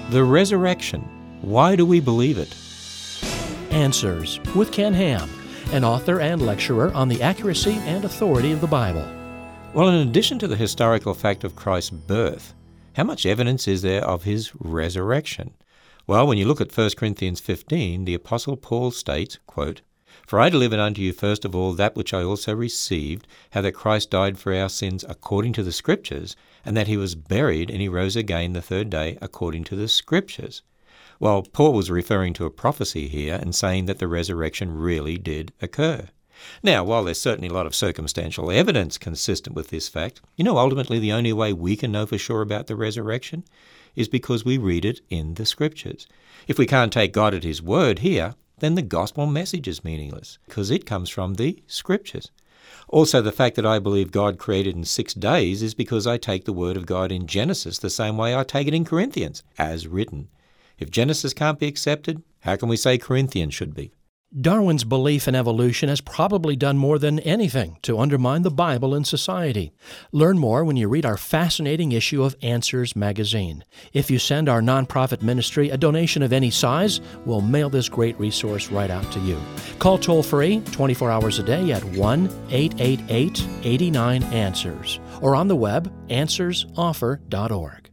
The resurrection. Why do we believe it? Answers with Ken Ham, an author and lecturer on the accuracy and authority of the Bible. Well, in addition to the historical fact of Christ's birth, how much evidence is there of his resurrection? Well, when you look at 1 Corinthians 15, the Apostle Paul states, quote, "For I delivered unto you first of all that which I also received, how that Christ died for our sins according to the Scriptures, and that he was buried, and he rose again the third day according to the Scriptures." Well, Paul was referring to a prophecy here and saying that the resurrection really did occur. Now, while there's certainly a lot of circumstantial evidence consistent with this fact, ultimately the only way we can know for sure about the resurrection is because we read it in the Scriptures. If we can't take God at his word here, then the gospel message is meaningless, because it comes from the Scriptures. Also, the fact that I believe God created in 6 days is because I take the word of God in Genesis the same way I take it in Corinthians, as written. If Genesis can't be accepted, how can we say Corinthians should be? Darwin's belief in evolution has probably done more than anything to undermine the Bible in society. Learn more when you read our fascinating issue of Answers magazine. If you send our nonprofit ministry a donation of any size, we'll mail this great resource right out to you. Call toll-free 24 hours a day at 1-888-89-ANSWERS or on the web, answersoffer.org.